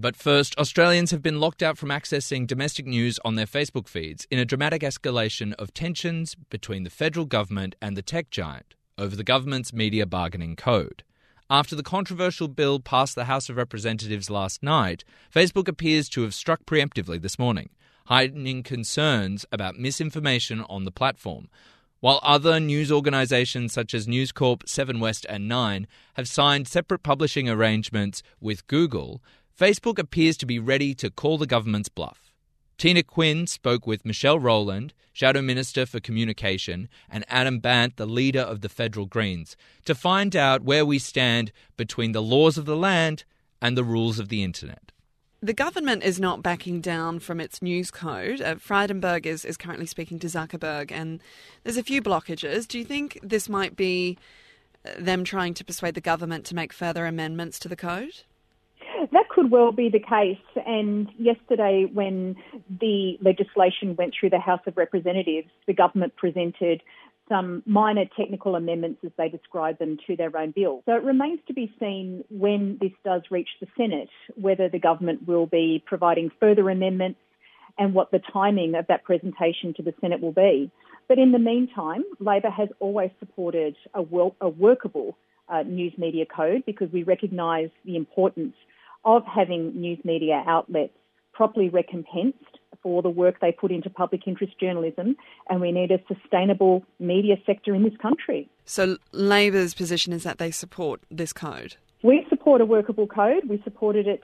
But first, Australians have been locked out from accessing domestic news on their Facebook feeds in a dramatic escalation of tensions between the federal government and the tech giant over the government's media bargaining code. After the controversial bill passed the House of Representatives last night, Facebook appears to have struck preemptively this morning, heightening concerns about misinformation on the platform. While other news organisations such as News Corp, Seven West and Nine have signed separate publishing arrangements with Google, Facebook appears to be ready to call the government's bluff. Tina Quinn spoke with Michelle Rowland, Shadow Minister for Communication, and Adam Bandt, the leader of the Federal Greens, to find out where we stand between the laws of the land and the rules of the internet. The government is not backing down from its news code. Frydenberg is currently speaking to Zuckerberg, and there's a few blockages. Do you think this might be them trying to persuade the government to make further amendments to the code? That could well be the case. And yesterday, when the legislation went through the House of Representatives, the government presented some minor technical amendments, as they describe them, to their own bill. So it remains to be seen when this does reach the Senate, whether the government will be providing further amendments and what the timing of that presentation to the Senate will be. But in the meantime, Labor has always supported a workable news media code, because we recognise the importance of having news media outlets properly recompensed for the work they put into public interest journalism, and we need a sustainable media sector in this country. So Labor's position is that they support this code? We support a workable code. We supported it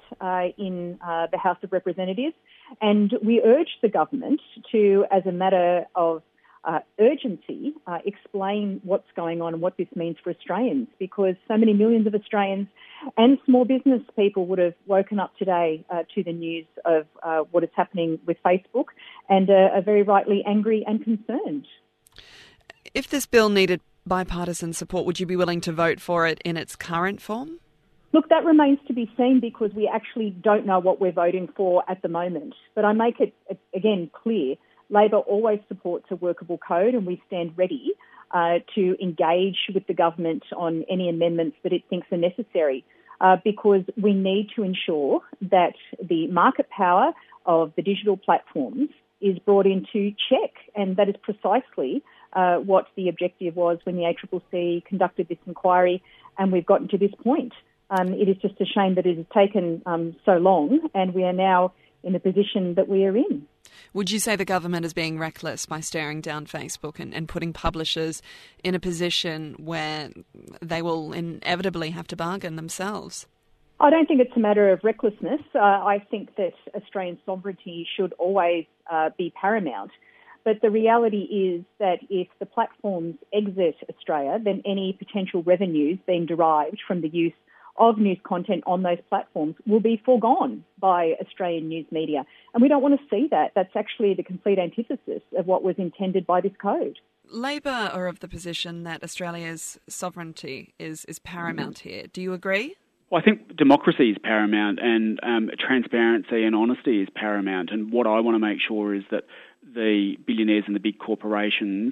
in the House of Representatives, and we urged the government to, as a matter of urgency, explain what's going on and what this means for Australians, because so many millions of Australians and small business people would have woken up today to the news of what is happening with Facebook and are very rightly angry and concerned. If this bill needed bipartisan support, would you be willing to vote for it in its current form? Look, that remains to be seen, because we actually don't know what we're voting for at the moment. But I make it, again, clear, Labor always supports a workable code, and we stand ready to engage with the government on any amendments that it thinks are necessary, because we need to ensure that the market power of the digital platforms is brought into check, and that is precisely what the objective was when the ACCC conducted this inquiry, and we've gotten to this point. It is just a shame that it has taken so long, and we are now in the position that we are in. Would you say the government is being reckless by staring down Facebook and putting publishers in a position where they will inevitably have to bargain themselves? I don't think it's a matter of recklessness. I think that Australian sovereignty should always be paramount. But the reality is that if the platforms exit Australia, then any potential revenues being derived from the use of news content on those platforms will be foregone by Australian news media. And we don't want to see that. That's actually the complete antithesis of what was intended by this code. Labor are of the position that Australia's sovereignty is paramount here. Do you agree? Well, I think democracy is paramount, and transparency and honesty is paramount. And what I want to make sure is that the billionaires and the big corporations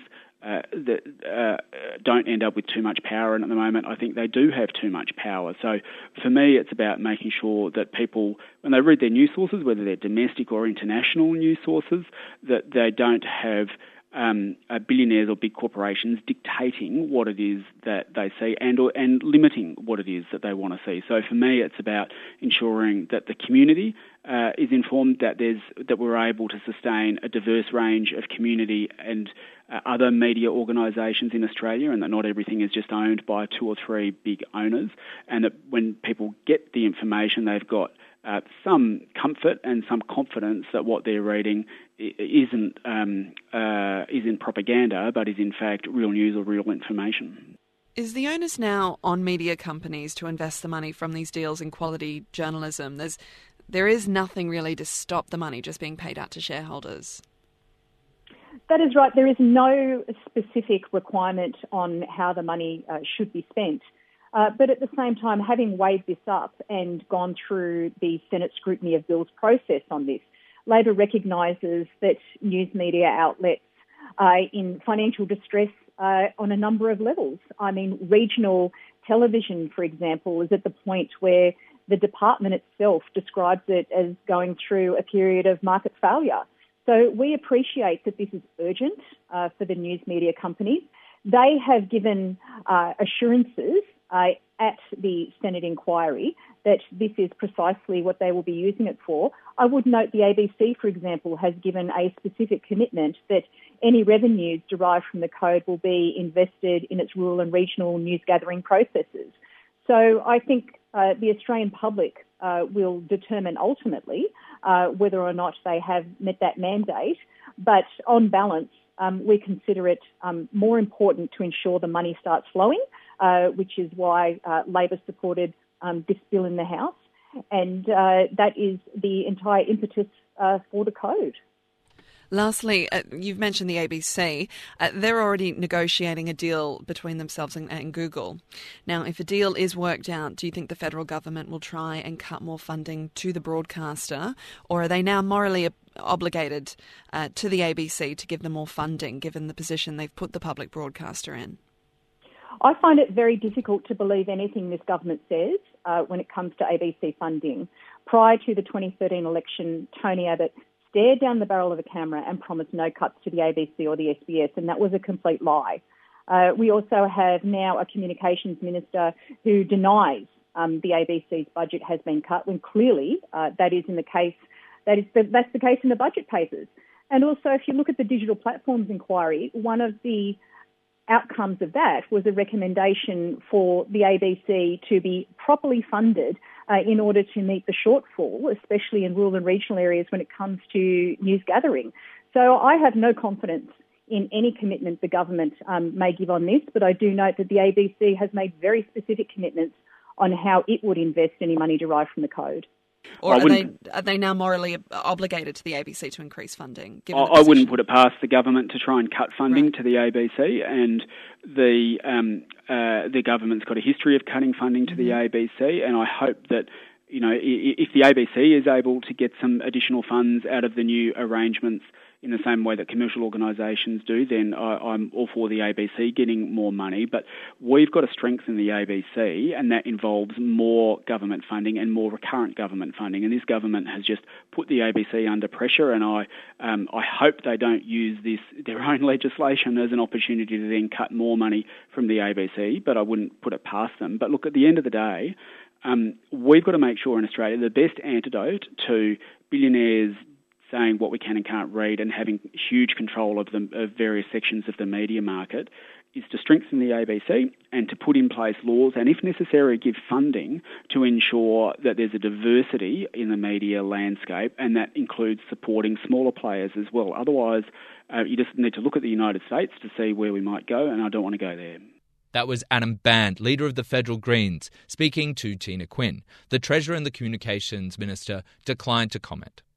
that don't end up with too much power, and at the moment I think they do have too much power. So for me, it's about making sure that people, when they read their news sources, whether they're domestic or international news sources, that they don't have billionaires or big corporations dictating what it is that they see and limiting what it is that they want to see. So for me, it's about ensuring that the community is informed, that we're able to sustain a diverse range of community and other media organisations in Australia, and that not everything is just owned by two or three big owners, and that when people get the information, they've got some comfort and some confidence that what they're reading isn't propaganda, but is in fact real news or real information. Is the onus now on media companies to invest the money from these deals in quality journalism? There is nothing really to stop the money just being paid out to shareholders. That is right. There is no specific requirement on how the money should be spent. But at the same time, having weighed this up and gone through the Senate scrutiny of bills process on this, Labor recognises that news media outlets are in financial distress on a number of levels. I mean, regional television, for example, is at the point where the department itself describes it as going through a period of market failure. So we appreciate that this is urgent for the news media companies. They have given assurances at the Senate inquiry that this is precisely what they will be using it for. I would note the ABC, for example, has given a specific commitment that any revenues derived from the code will be invested in its rural and regional news gathering processes. So I think the Australian public will determine ultimately whether or not they have met that mandate. But on balance, we consider it more important to ensure the money starts flowing, which is why Labor supported this bill in the House. And that is the entire impetus for the code. Lastly, you've mentioned the ABC. They're already negotiating a deal between themselves and Google. Now, if a deal is worked out, do you think the federal government will try and cut more funding to the broadcaster, or are they now morally obligated to the ABC to give them more funding, given the position they've put the public broadcaster in? I find it very difficult to believe anything this government says when it comes to ABC funding. Prior to the 2013 election, Tony Abbott stared down the barrel of a camera and promised no cuts to the ABC or the SBS, and that was a complete lie. We also have now a communications minister who denies the ABC's budget has been cut, when clearly that is in the case. That's the case in the budget papers. And also, if you look at the digital platforms inquiry, one of the outcomes of that was a recommendation for the ABC to be properly funded in order to meet the shortfall, especially in rural and regional areas when it comes to news gathering. So I have no confidence in any commitment the government may give on this, but I do note that the ABC has made very specific commitments on how it would invest any money derived from the code. Or are they now morally obligated to the ABC to increase funding? I wouldn't put it past the government to try and cut funding to the ABC, and the government's got a history of cutting funding to the ABC, and I hope that, you know, if the ABC is able to get some additional funds out of the new arrangements in the same way that commercial organisations do, then I'm all for the ABC getting more money. But we've got to strengthen the ABC, and that involves more government funding and more recurrent government funding. And this government has just put the ABC under pressure, and I hope they don't use their own legislation as an opportunity to then cut more money from the ABC, but I wouldn't put it past them. But look, at the end of the day, we've got to make sure in Australia the best antidote to billionaires saying what we can and can't read and having huge control of various sections of the media market is to strengthen the ABC and to put in place laws and, if necessary, give funding to ensure that there's a diversity in the media landscape, and that includes supporting smaller players as well. Otherwise, you just need to look at the United States to see where we might go, and I don't want to go there. That was Adam Bandt, leader of the Federal Greens, speaking to Tina Quinn. The Treasurer and the Communications Minister declined to comment.